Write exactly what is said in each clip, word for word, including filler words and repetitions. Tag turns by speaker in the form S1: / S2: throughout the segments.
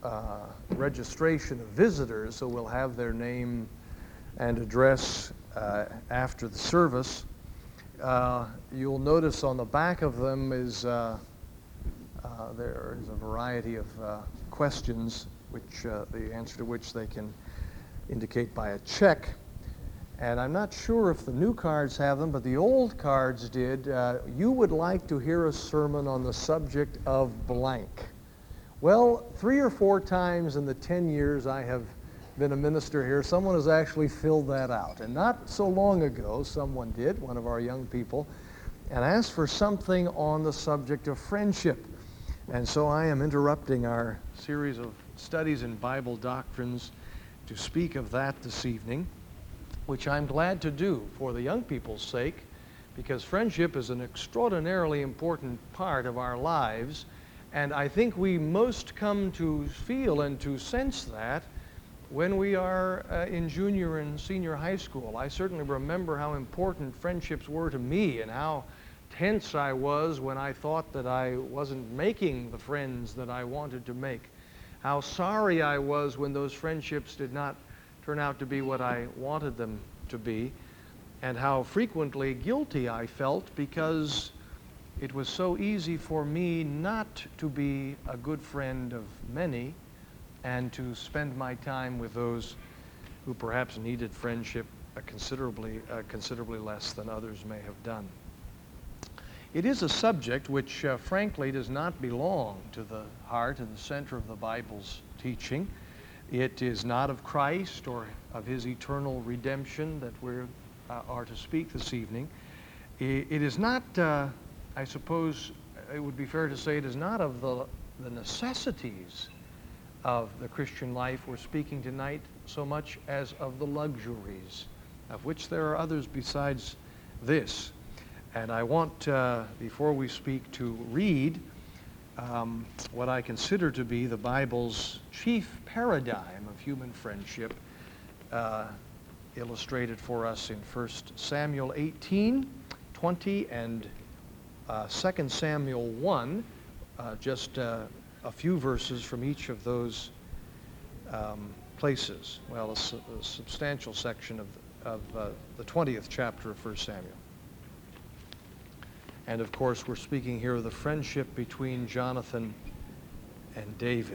S1: uh, registration of visitors, so we'll have their name and address uh, after the service. Uh, you'll notice on the back of them is uh, uh, there is a variety of uh, questions, which uh, the answer to which they can indicate by a check. And I'm not sure if the new cards have them, but the old cards did. Uh, you would like to hear a sermon on the subject of blank. Well, three or four times in the ten years I have been a minister here, someone has actually filled that out. And not so long ago, someone did, one of our young people, and asked for something on the subject of friendship. And so I am interrupting our series of studies in Bible doctrines to speak of that this evening, which I'm glad to do for the young people's sake, because friendship is an extraordinarily important part of our lives, and I think we most come to feel and to sense that when we are uh, in junior and senior high school. I certainly remember how important friendships were to me and how tense I was when I thought that I wasn't making the friends that I wanted to make. How sorry I was when those friendships did not turn out to be what I wanted them to be, and how frequently guilty I felt because it was so easy for me not to be a good friend of many and to spend my time with those who perhaps needed friendship uh, considerably, uh, considerably less than others may have done. It is a subject which, uh, frankly, does not belong to the heart and the center of the Bible's teaching. It is not of Christ or of his eternal redemption that we uh, are to speak this evening. It, it is not, uh, I suppose it would be fair to say, it is not of the, the necessities of the Christian life we're speaking tonight so much as of the luxuries, of which there are others besides this. And I want, uh, before we speak, to read um, what I consider to be the Bible's chief paradigm of human friendship, uh, illustrated for us in First Samuel eighteen, twenty, and uh, Second Samuel one, uh, just uh, a few verses from each of those um, places. Well, a, su a substantial section of, of uh, the twentieth chapter of First Samuel. And of course, we're speaking here of the friendship between Jonathan and David.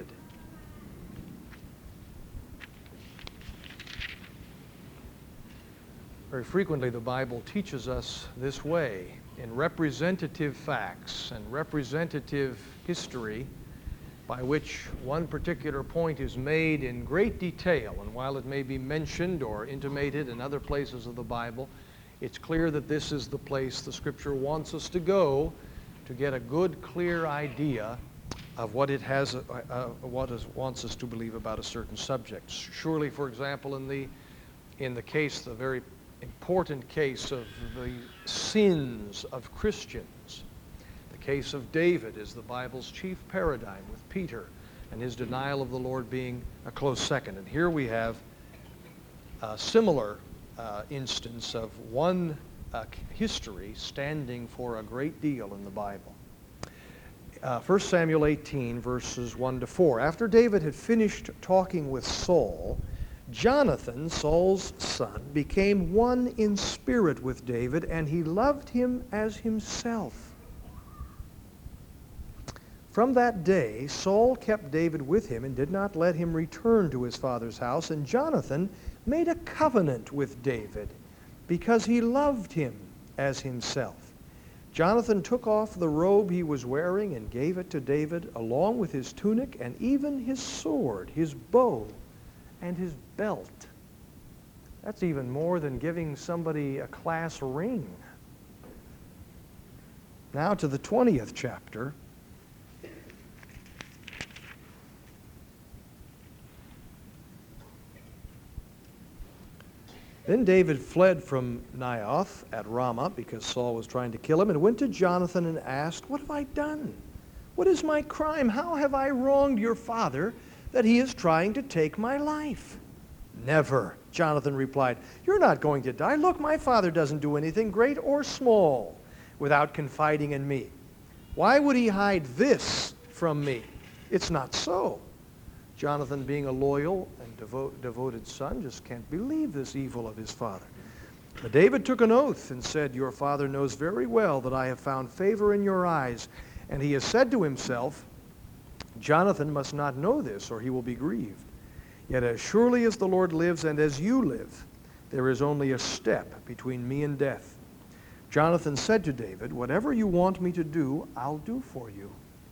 S1: Very frequently, the Bible teaches us this way in representative facts and representative history, by which one particular point is made in great detail. And while it may be mentioned or intimated in other places of the Bible, it's clear that this is the place the Scripture wants us to go to get a good, clear idea of what it has, uh, uh, what it wants us to believe about a certain subject. Surely, for example, in the in the case, the very important case of the sins of Christians, the case of David is the Bible's chief paradigm, with Peter and his denial of the Lord being a close second. And here we have a similar Uh, instance of one uh, history standing for a great deal in the Bible. Uh, First Samuel eighteen, verses one to four. After David had finished talking with Saul, Jonathan, Saul's son, became one in spirit with David, and he loved him as himself. From that day, Saul kept David with him and did not let him return to his father's house, and Jonathan made a covenant with David because he loved him as himself. Jonathan took off the robe he was wearing and gave it to David, along with his tunic and even his sword, his bow, and his belt. That's even more than giving somebody a class ring. Now to the twentieth chapter. Then David fled from Naioth at Ramah because Saul was trying to kill him, and went to Jonathan and asked, "What have I done? What is my crime? How have I wronged your father that he is trying to take my life?" "Never," Jonathan replied. "You're not going to die. Look, my father doesn't do anything great or small without confiding in me. Why would he hide this from me? It's not so. Jonathan, being a loyal and devo- devoted son, just can't believe this evil of his father. But David took an oath and said, "Your father knows very well that I have found favor in your eyes." And he has said to himself, "Jonathan must not know this, or he will be grieved. Yet as surely as the Lord lives and as you live, there is only a step between me and death." Jonathan said to David, "Whatever you want me to do, I'll do for you."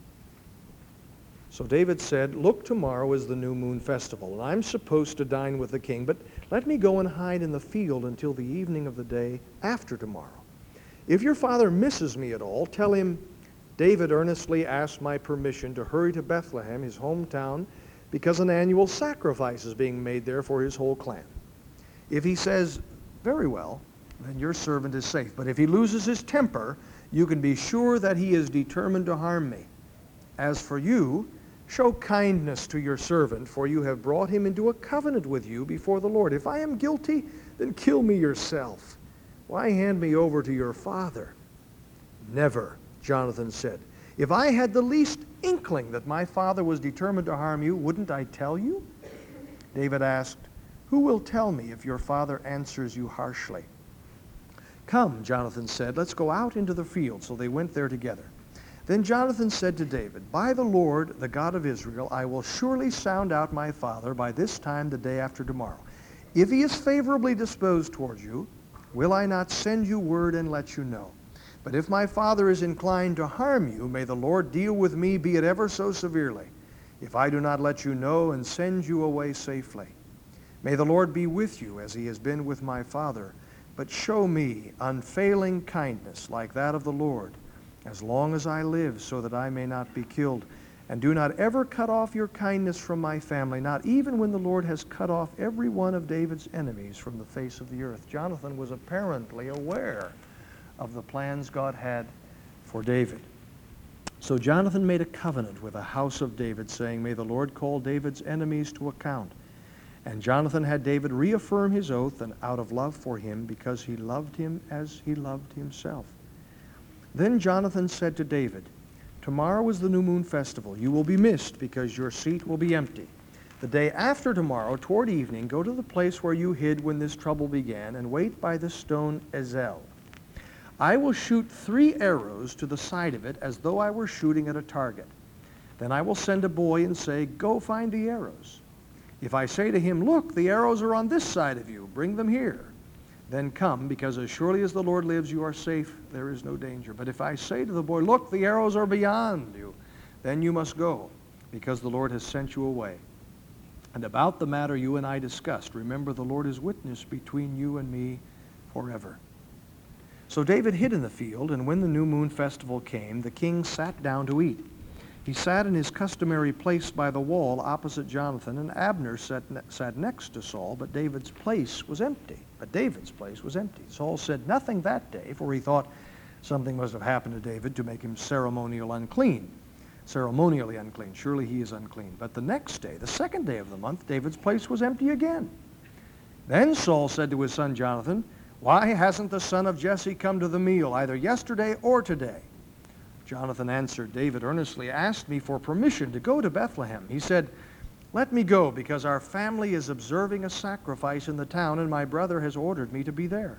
S1: So David said, "Look, tomorrow is the new moon festival, and I'm supposed to dine with the king, but let me go and hide in the field until the evening of the day after tomorrow. If your father misses me at all, tell him, 'David earnestly asked my permission to hurry to Bethlehem, his hometown, because an annual sacrifice is being made there for his whole clan.' If he says, 'Very well,' then your servant is safe. But if he loses his temper, you can be sure that he is determined to harm me. As for you, show kindness to your servant, for you have brought him into a covenant with you before the Lord. If I am guilty, then kill me yourself. Why hand me over to your father?" "Never," Jonathan said. "If I had the least inkling that my father was determined to harm you, wouldn't I tell you?" David asked, "Who will tell me if your father answers you harshly?" "Come," Jonathan said, "let's go out into the field." So they went there together. Then Jonathan said to David, "By the Lord, the God of Israel, I will surely sound out my father by this time the day after tomorrow. If he is favorably disposed towards you, will I not send you word and let you know? But if my father is inclined to harm you, may the Lord deal with me, be it ever so severely, if I do not let you know and send you away safely. May the Lord be with you as he has been with my father, but show me unfailing kindness like that of the Lord, as long as I live, so that I may not be killed. And do not ever cut off your kindness from my family, not even when the Lord has cut off every one of David's enemies from the face of the earth." Jonathan was apparently aware of the plans God had for David. So Jonathan made a covenant with the house of David, saying, "May the Lord call David's enemies to account." And Jonathan had David reaffirm his oath, and out of love for him, because he loved him as he loved himself. Then Jonathan said to David, "Tomorrow is the new moon festival. You will be missed because your seat will be empty. The day after tomorrow, toward evening, go to the place where you hid when this trouble began, and wait by the stone Ezel. I will shoot three arrows to the side of it as though I were shooting at a target. Then I will send a boy and say, 'Go find the arrows.' If I say to him, 'Look, the arrows are on this side of you, bring them here,' then come, because as surely as the Lord lives, you are safe, there is no danger. But if I say to the boy, 'Look, the arrows are beyond you,' then you must go, because the Lord has sent you away. And about the matter you and I discussed, remember the Lord is witness between you and me forever." So David hid in the field, and when the new moon festival came, the king sat down to eat. He sat in his customary place by the wall opposite Jonathan, and Abner sat, ne- sat next to Saul, but David's place was empty. But David's place was empty. Saul said nothing that day, for he thought something must have happened to David to make him ceremonial unclean. Ceremonially unclean. Surely he is unclean. But the next day, the second day of the month, David's place was empty again. Then Saul said to his son Jonathan, "Why hasn't the son of Jesse come to the meal, either yesterday or today?" Jonathan answered, "David earnestly asked me for permission to go to Bethlehem. He said, 'Let me go, because our family is observing a sacrifice in the town, and my brother has ordered me to be there.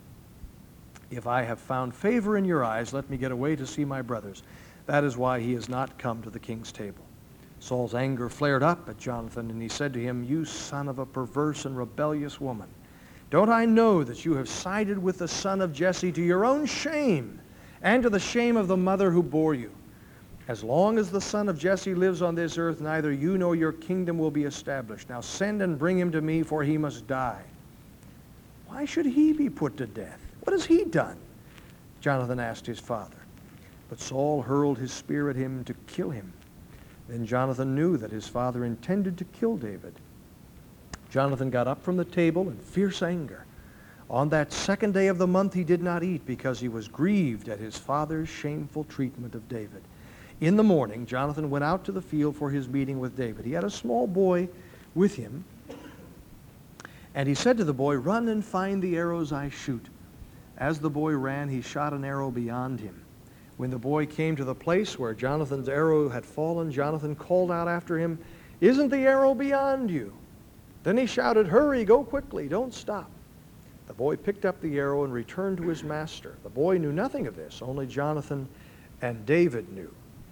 S1: If I have found favor in your eyes, let me get away to see my brothers. That is why he has not come to the king's table.' Saul's anger flared up at Jonathan, and he said to him, 'You son of a perverse and rebellious woman, don't I know that you have sided with the son of Jesse to your own shame, and to the shame of the mother who bore you? As long as the son of Jesse lives on this earth, neither you nor your kingdom will be established. Now send and bring him to me, for he must die.' 'Why should he be put to death? What has he done?' Jonathan asked his father. But Saul hurled his spear at him to kill him. Then Jonathan knew that his father intended to kill David. Jonathan got up from the table in fierce anger. On that second day of the month he did not eat, because he was grieved at his father's shameful treatment of David. In the morning, Jonathan went out to the field for his meeting with David. He had a small boy with him, and he said to the boy, 'Run and find the arrows I shoot.' As the boy ran, he shot an arrow beyond him. When the boy came to the place where Jonathan's arrow had fallen, Jonathan called out after him,
S2: Isn't the arrow beyond you?" Then he shouted, "Hurry, go quickly, don't stop." The boy picked up the arrow and returned to his master. The boy knew nothing of this, only Jonathan and David knew.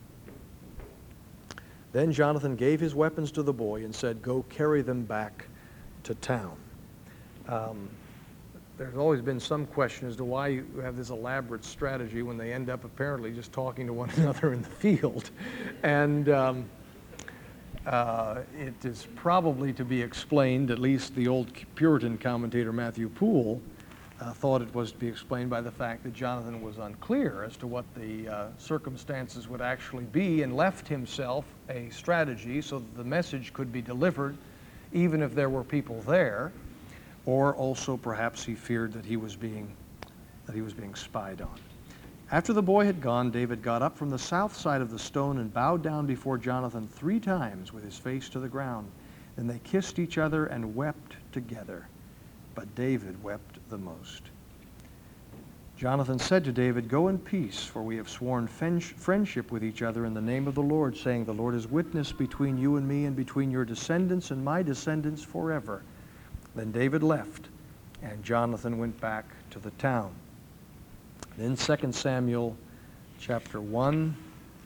S2: Then Jonathan gave his weapons to the boy and said, "Go carry them back to town." Um, there's always been some question as to why you have this elaborate strategy when they end up apparently just talking to one another in the field. And um, uh, it is probably to be explained, at least the old Puritan commentator Matthew Poole uh, thought it was to be explained by the fact that Jonathan was unclear as to what the uh, circumstances would actually be, and left himself a strategy so that the message could be delivered even if there were people there. Or also perhaps he feared that he was being that he was being spied on. After the boy had gone, David got up from the south side of the stone and bowed down before Jonathan three times with his face to the ground. Then they kissed each other and wept together. But David wept the most. Jonathan said to David, "Go in peace, for we have sworn friendship with each other in the name of the Lord, saying, 'The Lord is witness between you and me and between your descendants and my descendants forever.'" Then David left, and Jonathan went back to the town. Then Second Samuel chapter one,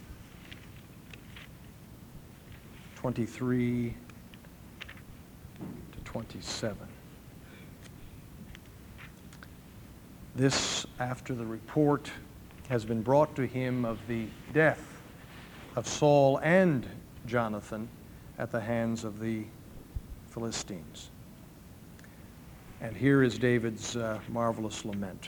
S2: twenty-three to twenty-seven. This, after the report has been brought to him of the death of Saul and Jonathan at the hands of the Philistines. And here is David's uh, marvelous lament.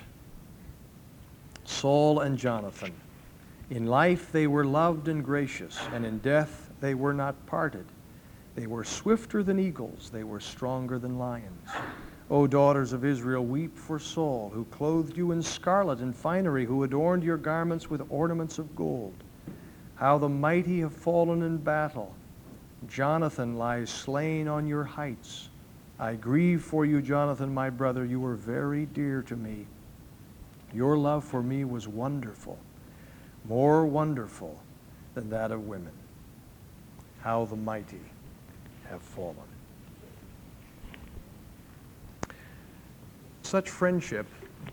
S2: Saul and Jonathan, in life they were loved and gracious, and in death they were not parted. They were swifter than eagles, they were stronger than lions. O daughters of Israel, weep for Saul, who clothed you in scarlet and finery, who adorned your garments with ornaments of gold. How the mighty have fallen in battle. Jonathan lies slain on your heights. I grieve for you, Jonathan, my brother. You were very dear to me. Your love for me was wonderful, more wonderful than that of women. How the mighty have fallen. Such friendship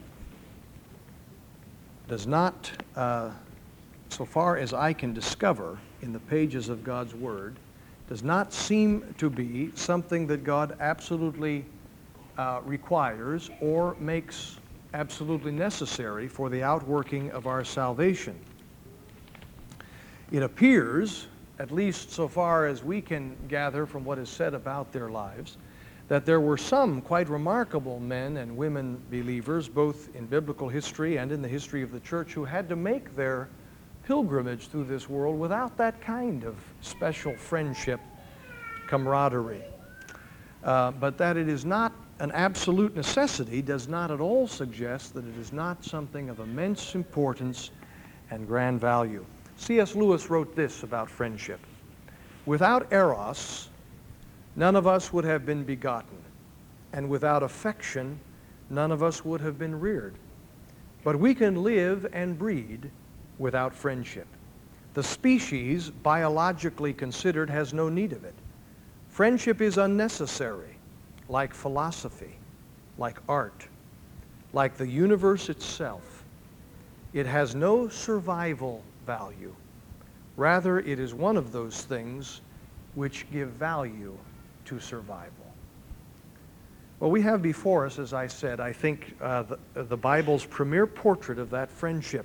S2: does not, uh, so far as I can discover in the pages of God's Word, does not seem to be something that God absolutely uh, requires or makes absolutely necessary for the outworking of our salvation. It appears, at least so far as we can gather from what is said about their lives, that there were some quite remarkable men and women believers, both in biblical history and in the history of the church, who had to make their pilgrimage through this world without that kind of special friendship, camaraderie. Uh, but that it is not an absolute necessity does not at all suggest that it is not something of immense importance and grand value. C S Lewis wrote this about friendship. Without eros, none of us would have been begotten, and without affection, none of us would have been reared. But we can live and breed without friendship. The species, biologically considered, has no need of it. Friendship is unnecessary, like philosophy, like art, like the universe itself. It has no survival value. Rather, it is one of those things which give value to survival. Well, we have before us, as I said, I think uh, the, the Bible's premier portrait of that friendship.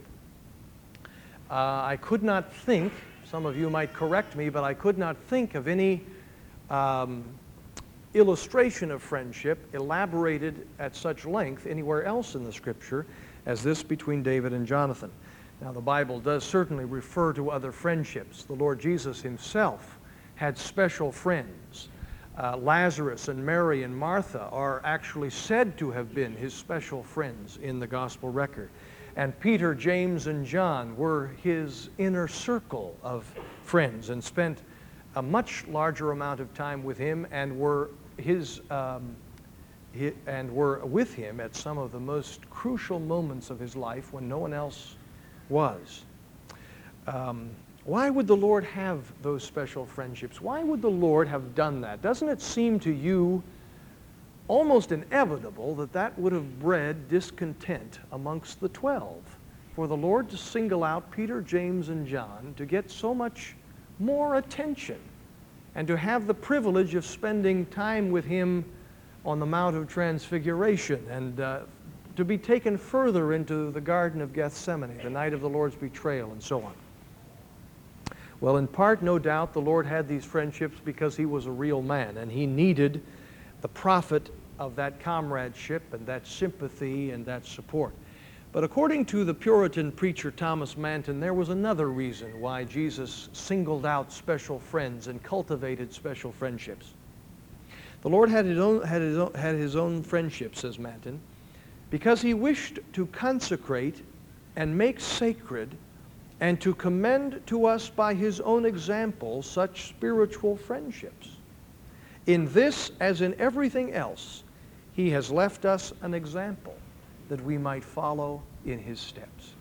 S2: Uh, I could not think, some of you might correct me, but I could not think of any um, illustration of friendship elaborated at such length anywhere else in the Scripture as this between David and Jonathan. Now, the Bible does certainly refer to other friendships. The Lord Jesus himself had special friends. Uh, Lazarus and Mary and Martha are actually said to have been his special friends in the gospel record. And Peter, James, and John were his inner circle of friends and spent a much larger amount of time with him and were his um, he, and were with him at some of the most crucial moments of his life when no one else was. Um, Why would the Lord have those special friendships? Why would the Lord have done that? Doesn't it seem to you almost inevitable that that would have bred discontent amongst the twelve? For the Lord to single out Peter, James, and John to get so much more attention and to have the privilege of spending time with him on the Mount of Transfiguration and uh, to be taken further into the Garden of Gethsemane, the night of the Lord's betrayal, and so on. Well, in part, no doubt, the Lord had these friendships because he was a real man, and he needed the profit of that comradeship and that sympathy and that support. But according to the Puritan preacher Thomas Manton, there was another reason why Jesus singled out special friends and cultivated special friendships. The Lord had his own, had his own, had his own friendship, says Manton, because he wished to consecrate and make sacred and to commend to us by his own example such spiritual friendships. In this, as in everything else, he has left us an example that we might follow in his steps.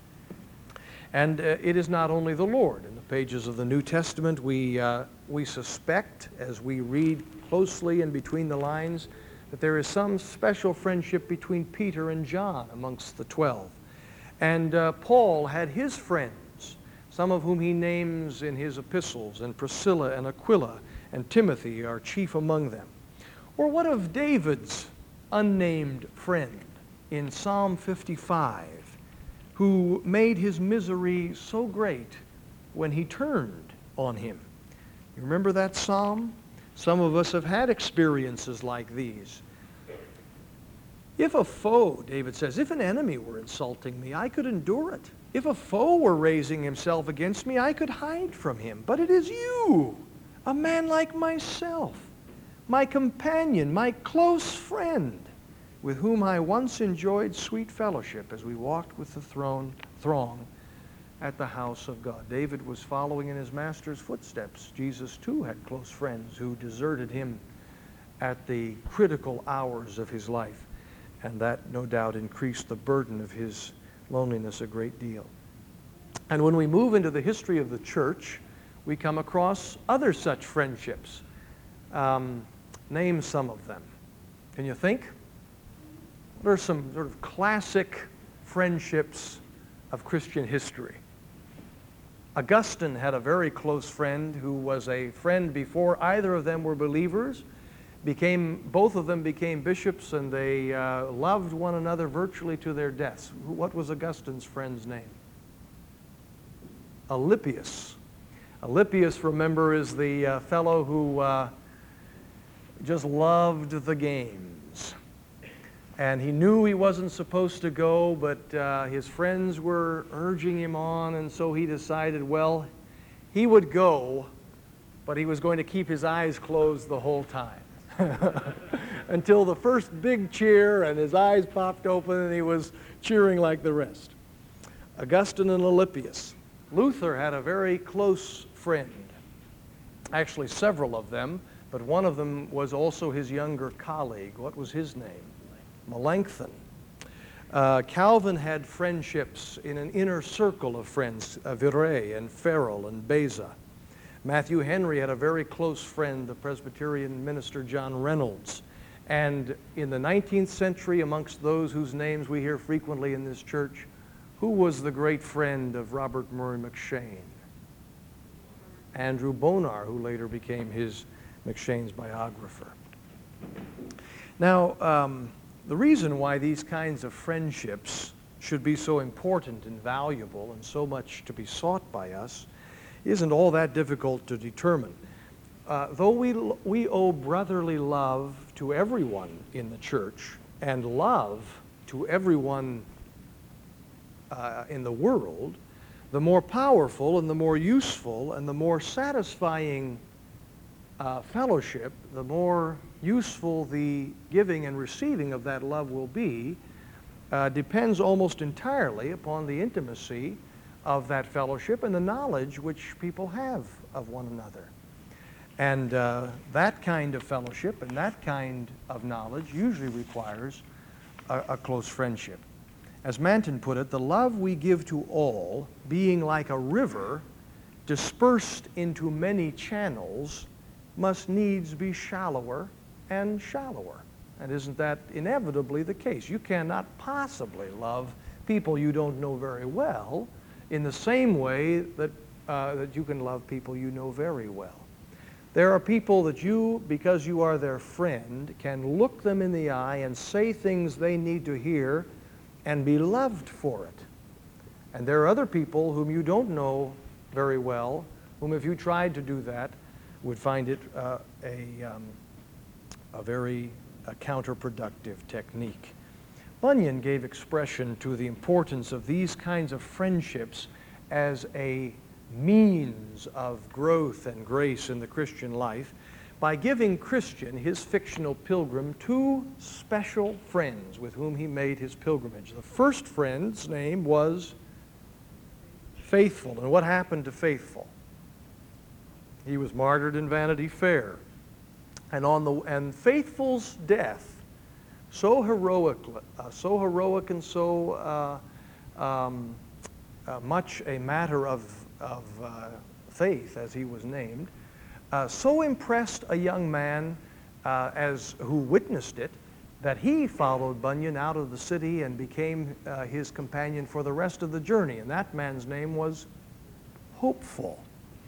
S2: And uh, it is not only the Lord. In the pages of the New Testament, we, uh, we suspect, as we read closely and between the lines, that there is some special friendship between Peter and John amongst the twelve. And uh, Paul had his friends, some of whom he names in his epistles, and Priscilla and Aquila and Timothy are chief among them. Or what of David's unnamed friend in Psalm fifty-five, who made his misery so great when he turned on him? You remember that psalm? Some of us have had experiences like these. If a foe, David says, if an enemy were insulting me, I could endure it. If a foe were raising himself against me, I could hide from him. But it is you, a man like myself, my companion, my close friend, with whom I once enjoyed sweet fellowship as we walked with the throne, throng at the house of God. David was following in his master's footsteps. Jesus, too, had close friends who deserted him at the critical hours of his life. And that, no doubt, increased the burden of his loneliness a great deal. And when we move into the history of the church, we come across other such friendships. Um, name some of them. Can you think? What are some sort of classic friendships of Christian history? Augustine had a very close friend who was a friend before either of them were believers. Became, both of them became bishops, and they uh, loved one another virtually to their deaths. What was Augustine's friend's name? Alypius. Alypius, remember, is the uh, fellow who uh, just loved the games. And he knew he wasn't supposed to go, but uh, his friends were urging him on, and so he decided, well, he would go, but he was going to keep his eyes closed the whole time. Until the first big cheer and his eyes popped open and he was cheering like the rest. Augustine and Alypius. Luther had a very close friend, actually several of them, but one of them was also his younger colleague. What was his name? Melanchthon. Uh, Calvin had friendships in an inner circle of friends, uh, Viret and Farel and Beza. Matthew Henry had a very close friend, the Presbyterian minister John Reynolds. And in the nineteenth century, amongst those whose names we hear frequently in this church, who was the great friend of Robert Murray McCheyne? Andrew Bonar, who later became his McCheyne's biographer. Now, um, the reason why these kinds of friendships should be so important and valuable and so much to be sought by us isn't all that difficult to determine. Uh, though we, we owe brotherly love to everyone in the church and love to everyone uh, in the world, the more powerful and the more useful and the more satisfying uh, fellowship, the more useful the giving and receiving of that love will be, uh, depends almost entirely upon the intimacy of that fellowship and the knowledge which people have of one another. And uh, that kind of fellowship and that kind of knowledge usually requires a, a close friendship. As Manton put it, the love we give to all, being like a river, dispersed into many channels, must needs be shallower and shallower. And isn't that inevitably the case? You cannot possibly love people you don't know very well in the same way that, uh, that you can love people you know very well. There are people that you, because you are their friend, can look them in the eye and say things they need to hear and be loved for it. And there are other people whom you don't know very well, whom if you tried to do that, would find it uh, a, um, a very uh, counterproductive technique. Bunyan gave expression to the importance of these kinds of friendships as a means of growth and grace in the Christian life by giving Christian, his fictional pilgrim, two special friends with whom he made his pilgrimage. The first friend's name was Faithful. And what happened to Faithful? He was martyred in Vanity Fair. And on the and Faithful's death, so heroic, uh, so heroic and so uh, um, uh, much a matter of, of uh, faith, as he was named, uh, so impressed a young man uh, as who witnessed it, that he followed Bunyan out of the city and became uh, his companion for the rest of the journey. And that man's name was Hopeful.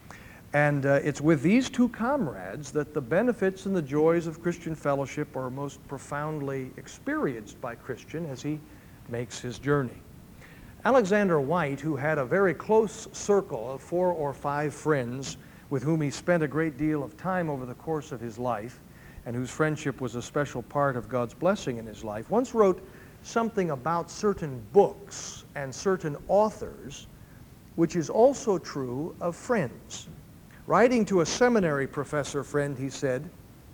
S2: And uh, it's with these two comrades that the benefits and the joys of Christian fellowship are most profoundly experienced by Christian as he makes his journey. Alexander White, who had a very close circle of four or five friends with whom he spent a great deal of time over the course of his life, and whose friendship was a special part of God's blessing in his life, once wrote something about certain books and certain authors, which is also true of friends. Writing to a seminary professor friend, he said,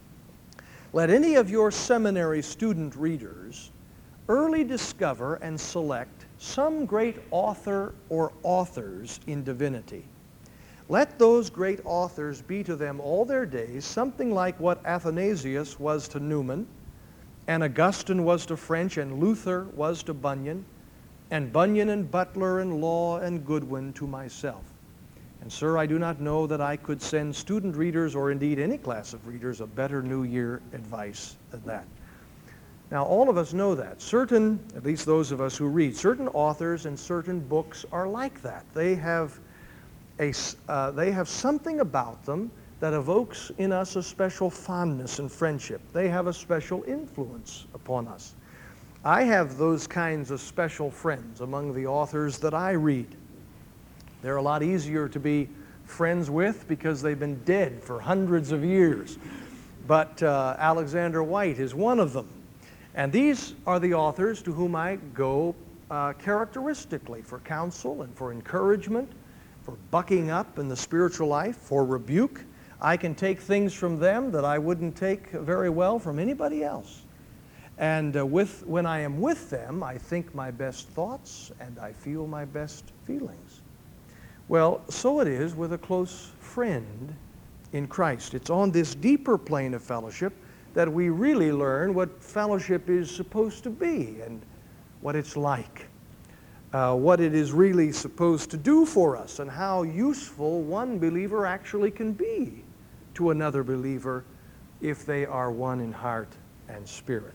S2: "Let any of your seminary student readers early discover and select some great author or authors in divinity. Let those great authors be to them all their days something like what Athanasius was to Newman, and Augustine was to French, and Luther was to Bunyan, and Bunyan and Butler and Law and Goodwin to myself. And, sir, I do not know that I could send student readers, or indeed any class of readers, a better New Year advice than that." Now, all of us know that. Certain, at least those of us who read, certain authors and certain books are like that. They have, a, uh, they have something about them that evokes in us a special fondness and friendship. They have a special influence upon us. I have those kinds of special friends among the authors that I read. They're a lot easier to be friends with because they've been dead for hundreds of years. But uh, Alexander White is one of them. And these are the authors to whom I go uh, characteristically for counsel and for encouragement, for bucking up in the spiritual life, for rebuke. I can take things from them that I wouldn't take very well from anybody else. And uh, with, when I am with them, I think my best thoughts and I feel my best feelings. Well, so it is with a close friend in Christ. It's on this deeper plane of fellowship that we really learn what fellowship is supposed to be and what it's like, uh, what it is really supposed to do for us, and how useful one believer actually can be to another believer if they are one in heart and spirit.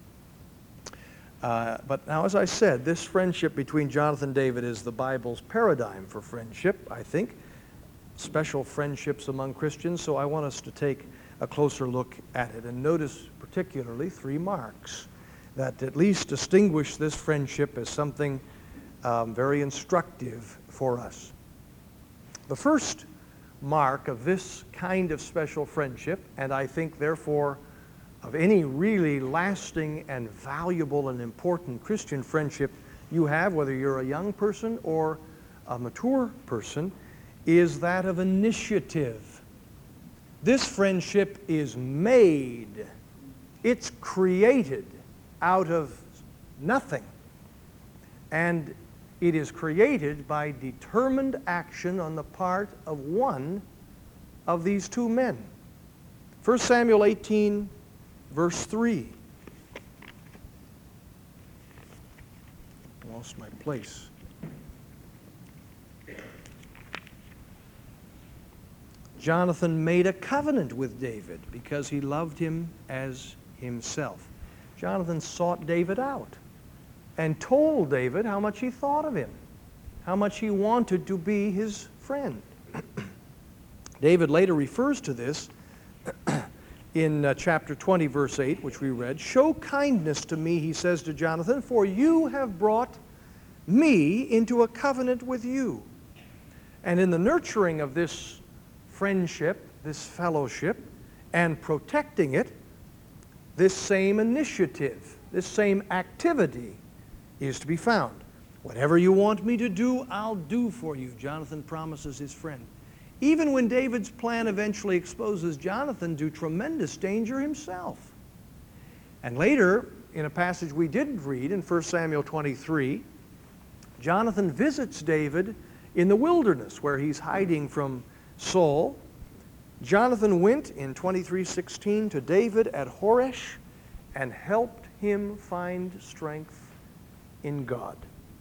S2: Uh, but now, as I said, this friendship between Jonathan and David is the Bible's paradigm for friendship, I think, special friendships among Christians, so I want us to take a closer look at it and notice particularly three marks that at least distinguish this friendship as something um, very instructive for us. The first mark of this kind of special friendship, and I think therefore of any really lasting and valuable and important Christian friendship you have, whether you're a young person or a mature person, is that of initiative. This friendship is made, it's created out of nothing. And it is created by determined action on the part of one of these two men. First Samuel eighteen, verse three. I lost my place. Jonathan made a covenant with David because he loved him as himself. Jonathan sought David out and told David how much he thought of him, how much he wanted to be his friend. David later refers to this in uh, chapter twenty, verse eight, which we read. "Show kindness to me," he says to Jonathan, "for you have brought me into a covenant with you." And in the nurturing of this friendship, this fellowship, and protecting it, this same initiative, this same activity is to be found. "Whatever you want me to do, I'll do for you," Jonathan promises his friend. Even when David's plan eventually exposes Jonathan to tremendous danger himself. And later, in a passage we didn't read in First Samuel twenty-three, Jonathan visits David in the wilderness where he's hiding from Saul. Jonathan went in twenty-three sixteen to David at Horesh and helped him find strength in God.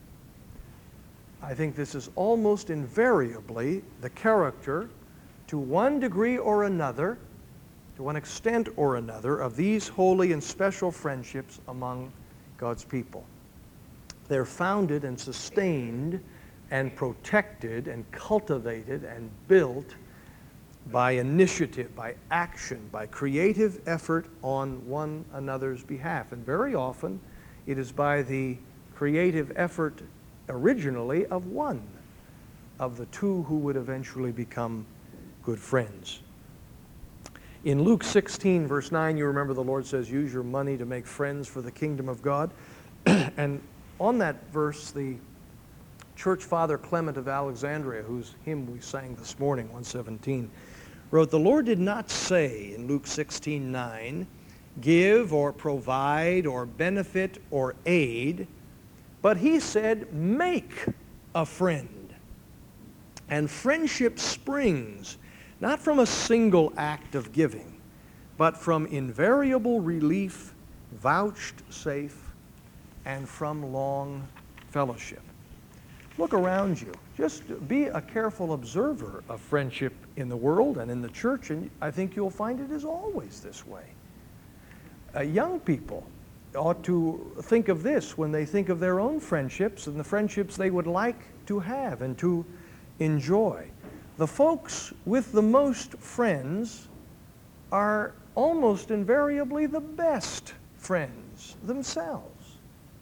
S2: I think this is almost invariably the character, to one degree or another, to one extent or another, of these holy and special friendships among God's people. They're founded and sustained and protected and cultivated and built by initiative, by action, by creative effort on one another's behalf. And very often it is by the creative effort originally of one of the two who would eventually become good friends. In Luke sixteen, verse nine, you remember the Lord says, "Use your money to make friends for the kingdom of God." And on that verse, the church father Clement of Alexandria, whose hymn we sang this morning, one seventeen, wrote, "The Lord did not say in Luke sixteen nine, give or provide or benefit or aid, but he said, make a friend. And friendship springs not from a single act of giving, but from invariable relief, vouchsafe, and from long fellowship." Look around you. Just be a careful observer of friendship in the world and in the church, and I think you'll find it is always this way. Uh, young people ought to think of this when they think of their own friendships and the friendships they would like to have and to enjoy. The folks with the most friends are almost invariably the best friends themselves.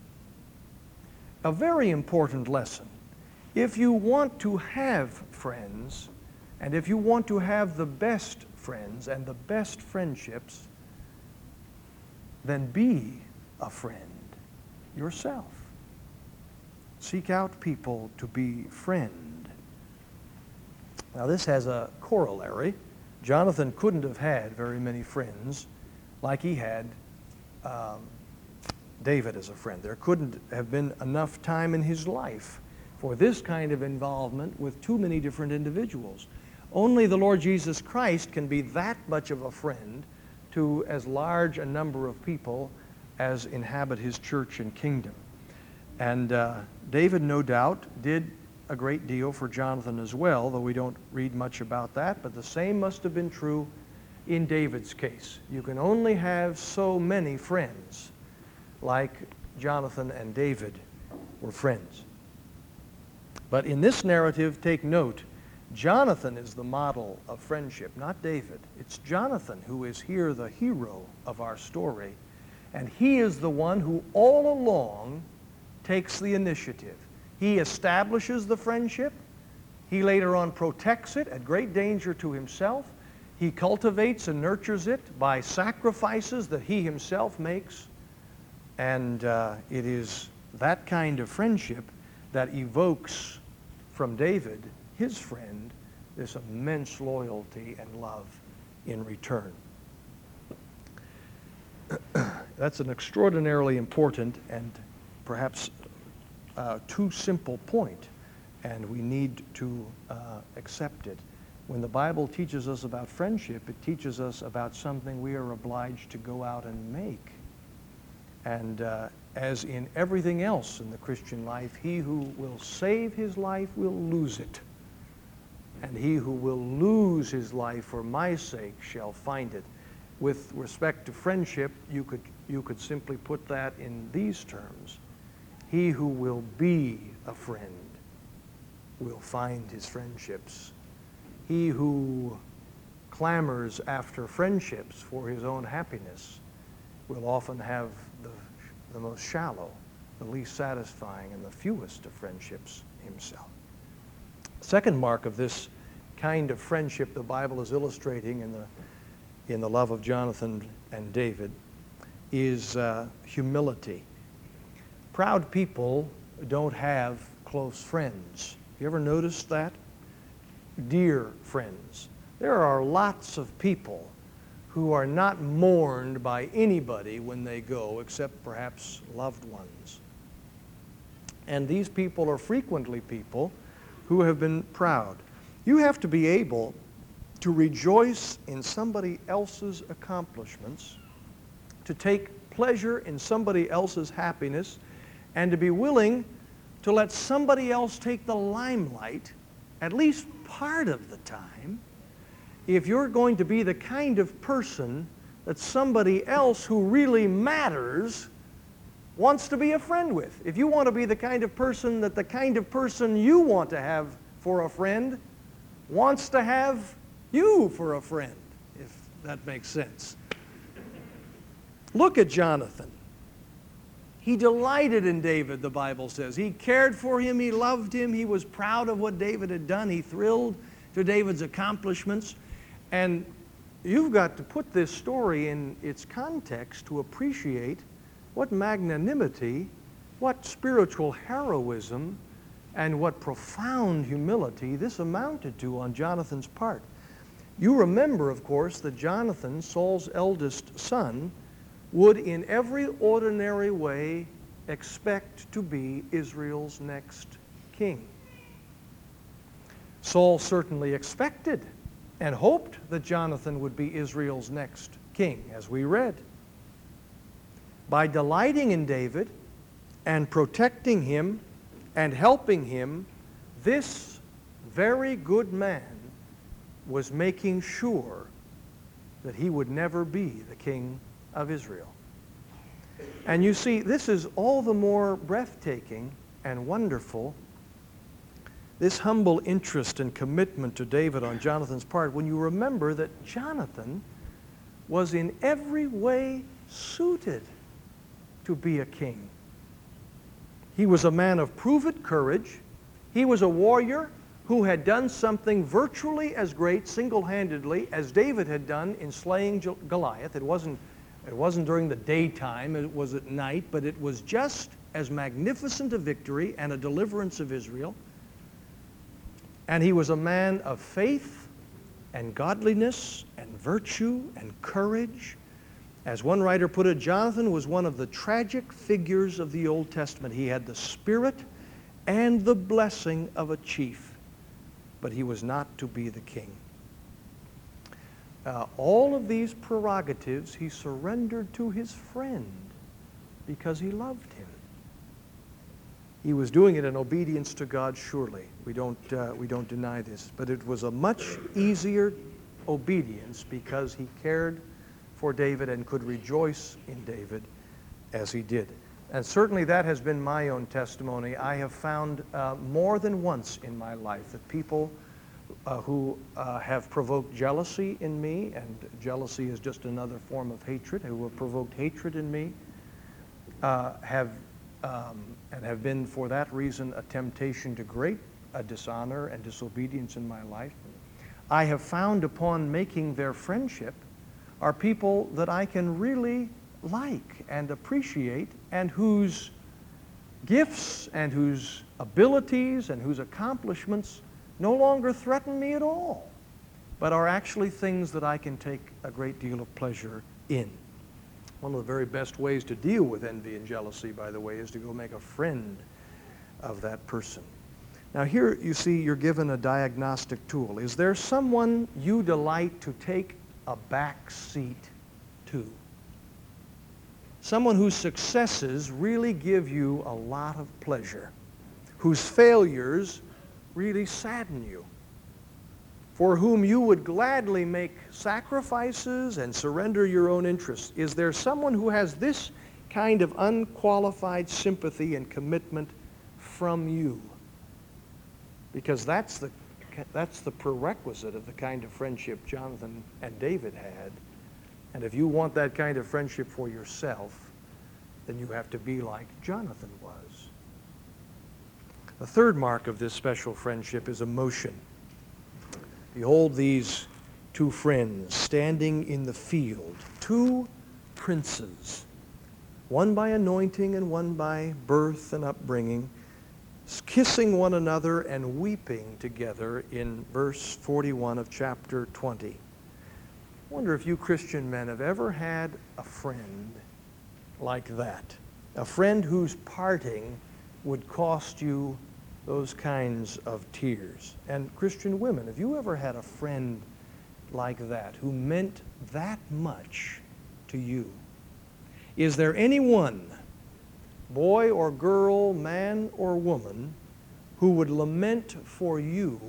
S2: A very important lesson. If you want to have friends, and if you want to have the best friends and the best friendships, then be a friend yourself. Seek out people to be friend. Now this has a corollary. Jonathan couldn't have had very many friends like he had um, David as a friend. There couldn't have been enough time in his life for this kind of involvement with too many different individuals. Only the Lord Jesus Christ can be that much of a friend to as large a number of people as inhabit his church and kingdom. And uh, David, no doubt, did a great deal for Jonathan as well, though we don't read much about that, but the same must have been true in David's case. You can only have so many friends like Jonathan and David were friends. But in this narrative, take note, Jonathan is the model of friendship, not David. It's Jonathan who is here the hero of our story, and he is the one who all along takes the initiative. He establishes the friendship. He later on protects it at great danger to himself. He cultivates and nurtures it by sacrifices that he himself makes. And uh, it is that kind of friendship that evokes from David, his friend, this immense loyalty and love in return. That's an extraordinarily important and perhaps uh, too simple point, and we need to uh, accept it. When the Bible teaches us about friendship, it teaches us about something we are obliged to go out and make. And uh, as in everything else in the Christian life, he who will save his life will lose it. and he who will lose his life for my sake shall find it. With respect to friendship, you could, you could simply put that in these terms. He who will be a friend will find his friendships. He who clamors after friendships for his own happiness will often have the, the most shallow, the least satisfying, and the fewest of friendships himself. Second mark of this kind of friendship the Bible is illustrating in the, in the love of Jonathan and David is uh, humility. Proud people don't have close friends. You ever noticed that? Dear friends. There are lots of people who are not mourned by anybody when they go, except perhaps loved ones. And these people are frequently people who have been proud. You have to be able to rejoice in somebody else's accomplishments, to take pleasure in somebody else's happiness, and to be willing to let somebody else take the limelight, at least part of the time, if you're going to be the kind of person that somebody else who really matters wants to be a friend with. If you want to be the kind of person that the kind of person you want to have for a friend wants to have you for a friend, if that makes sense. Look at Jonathan. He delighted in David, the Bible says. He cared for him, he loved him, he was proud of what David had done, he thrilled to David's accomplishments. And you've got to put this story in its context to appreciate what magnanimity, what spiritual heroism, and what profound humility this amounted to on Jonathan's part. You remember, of course, that Jonathan, Saul's eldest son, would in every ordinary way expect to be Israel's next king. Saul certainly expected and hoped that Jonathan would be Israel's next king, as we read. By delighting in David and protecting him and helping him, this very good man was making sure that he would never be the king of Israel. And you see, this is all the more breathtaking and wonderful, this humble interest and commitment to David on Jonathan's part, when you remember that Jonathan was in every way suited to be a king. He was a man of proven courage. He was a warrior who had done something virtually as great single-handedly as David had done in slaying Goliath. It wasn't, it wasn't during the daytime, it was at night, but it was just as magnificent a victory and a deliverance of Israel. And he was a man of faith and godliness and virtue and courage. As one writer put it, Jonathan was one of the tragic figures of the Old Testament. He had the spirit and the blessing of a chief, but he was not to be the king. Uh, all of these prerogatives he surrendered to his friend because he loved him. He was doing it in obedience to God, surely. We don't, uh, we don't deny this. But it was a much easier obedience because he cared for David and could rejoice in David as he did. And certainly that has been my own testimony. I have found uh, more than once in my life that people uh, who uh, have provoked jealousy in me, and jealousy is just another form of hatred, who have provoked hatred in me, uh, have um, and have been for that reason a temptation to great uh, dishonor and disobedience in my life. I have found upon making their friendship are people that I can really like and appreciate, and whose gifts and whose abilities and whose accomplishments no longer threaten me at all, but are actually things that I can take a great deal of pleasure in. One of the very best ways to deal with envy and jealousy, by the way, is to go make a friend of that person. Now here you see you're given a diagnostic tool. Is there someone you delight to take a back seat to? Someone whose successes really give you a lot of pleasure, whose failures really sadden you. for whom you would gladly make sacrifices and surrender your own interests? Is there someone who has this kind of unqualified sympathy and commitment from you? Because that's the, that's the prerequisite of the kind of friendship Jonathan and David had. And if you want that kind of friendship for yourself, then you have to be like Jonathan was. The third mark of this special friendship is emotion. Behold these two friends standing in the field, two princes, one by anointing and one by birth and upbringing, kissing one another and weeping together in verse forty-one of chapter twenty. I wonder if you Christian men have ever had a friend like that, a friend whose parting would cost you those kinds of tears. And Christian women, have you ever had a friend like that who meant that much to you? Is there anyone, boy or girl, man or woman, who would lament for you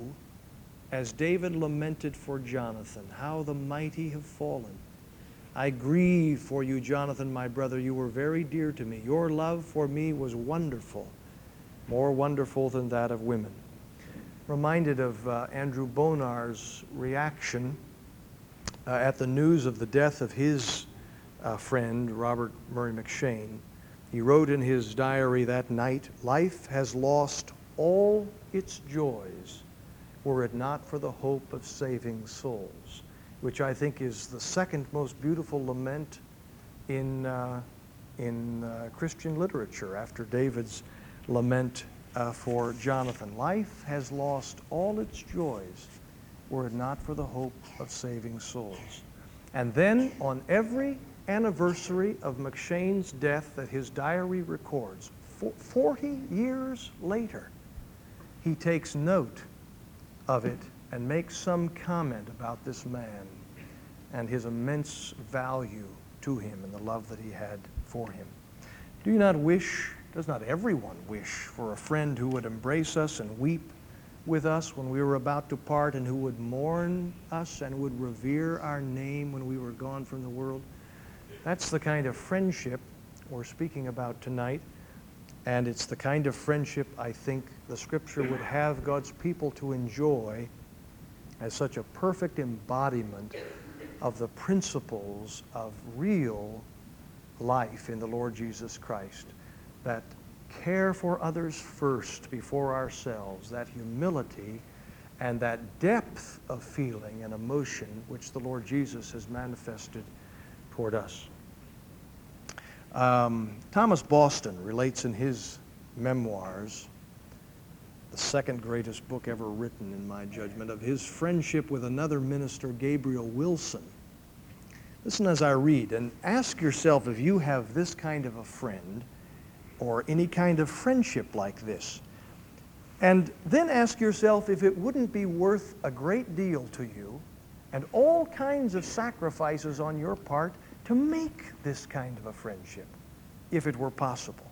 S2: as David lamented for Jonathan? How the mighty have fallen. I grieve for you, Jonathan, my brother. You were very dear to me. Your love for me was wonderful, more wonderful than that of women. Reminded of uh, Andrew Bonar's reaction uh, at the news of the death of his uh, friend, Robert Murray M'Cheyne. He wrote in his diary that night, "Life has lost all its joys were it not for the hope of saving souls," which I think is the second most beautiful lament in, uh, in uh, Christian literature after David's lament uh, for Jonathan. Life has lost all its joys were it not for the hope of saving souls. And then on every anniversary of M'Cheyne's death that his diary records, forty years later, he takes note of it and makes some comment about this man and his immense value to him and the love that he had for him. Do you not wish, does not everyone wish for a friend who would embrace us and weep with us when we were about to part, and who would mourn us and would revere our name when we were gone from the world? That's the kind of friendship we're speaking about tonight, and it's the kind of friendship I think the Scripture would have God's people to enjoy as such a perfect embodiment of the principles of real life in the Lord Jesus Christ, that care for others first before ourselves, that humility and that depth of feeling and emotion which the Lord Jesus has manifested toward us. Um, Thomas Boston relates in his memoirs, the second greatest book ever written in my judgment, of his friendship with another minister, Gabriel Wilson. Listen as I read, and ask yourself if you have this kind of a friend or any kind of friendship like this. And then ask yourself if it wouldn't be worth a great deal to you and all kinds of sacrifices on your part to make this kind of a friendship, if it were possible.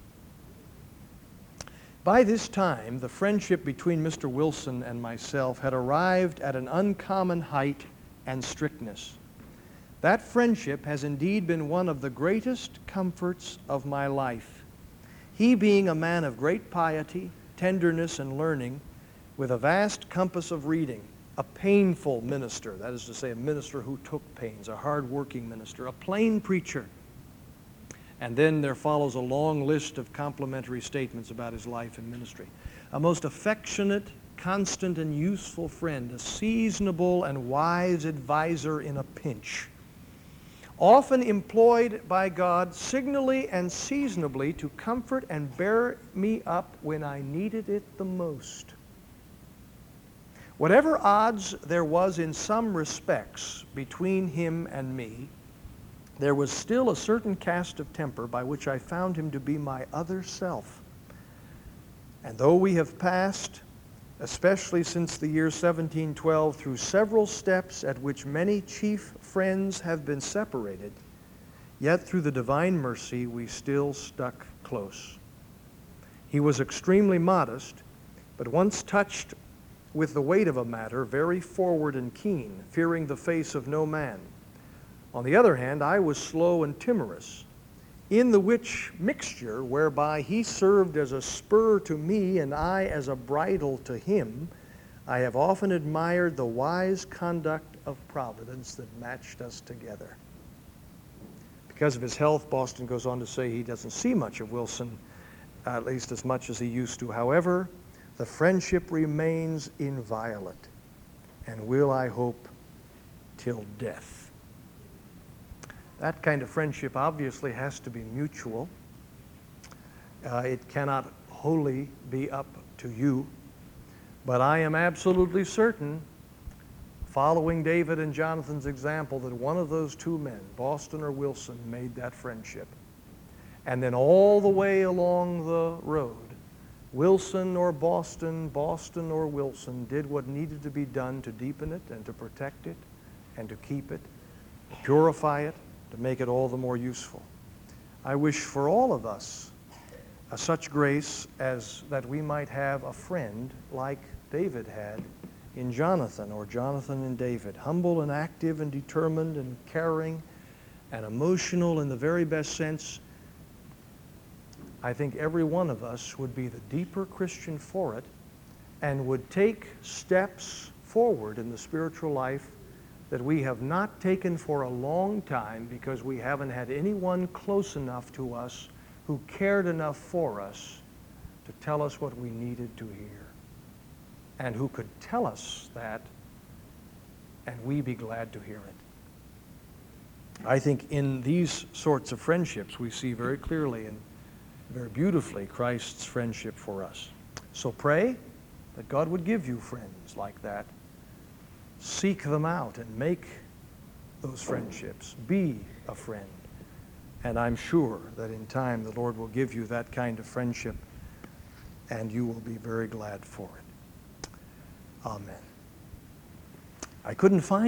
S2: By this time, the friendship between Mister Wilson and myself had arrived at an uncommon height and strictness. That friendship has indeed been one of the greatest comforts of my life. He being a man of great piety, tenderness, and learning, with a vast compass of reading, a painful minister, that is to say, a minister who took pains, a hard-working minister, a plain preacher. And then there follows a long list of complimentary statements about his life and ministry. A most affectionate, constant, and useful friend, a seasonable and wise advisor in a pinch, often employed by God signally and seasonably to comfort and bear me up when I needed it the most. Whatever odds there was in some respects between him and me, there was still a certain cast of temper by which I found him to be my other self. And though we have passed, especially since the year seventeen twelve, through several steps at which many chief friends have been separated, yet through the divine mercy we still stuck close. He was extremely modest, but once touched with the weight of a matter, very forward and keen, fearing the face of no man. On the other hand, I was slow and timorous, in the which mixture whereby he served as a spur to me and I as a bridle to him, I have often admired the wise conduct of Providence that matched us together. Because of his health, Boston goes on to say he doesn't see much of Wilson, at least as much as he used to. However, the friendship remains inviolate and will, I hope, till death. That kind of friendship obviously has to be mutual. Uh, it cannot wholly be up to you. But I am absolutely certain, following David and Jonathan's example, that one of those two men, Boston or Wilson, made that friendship. And then all the way along the road, Wilson or Boston, Boston or Wilson did what needed to be done to deepen it and to protect it and to keep it, to purify it, to make it all the more useful. I wish for all of us uh, such grace as that we might have a friend like David had in Jonathan, or Jonathan in David, humble and active and determined and caring and emotional in the very best sense. I think every one of us would be the deeper Christian for it and would take steps forward in the spiritual life that we have not taken for a long time because we haven't had anyone close enough to us who cared enough for us to tell us what we needed to hear, and who could tell us that and we be glad to hear it. I think in these sorts of friendships we see very clearly and very beautifully Christ's friendship for us. So pray that God would give you friends like that. Seek them out and make those friendships. Be a friend. And I'm sure that in time the Lord will give you that kind of friendship and you will be very glad for it. Amen. I couldn't find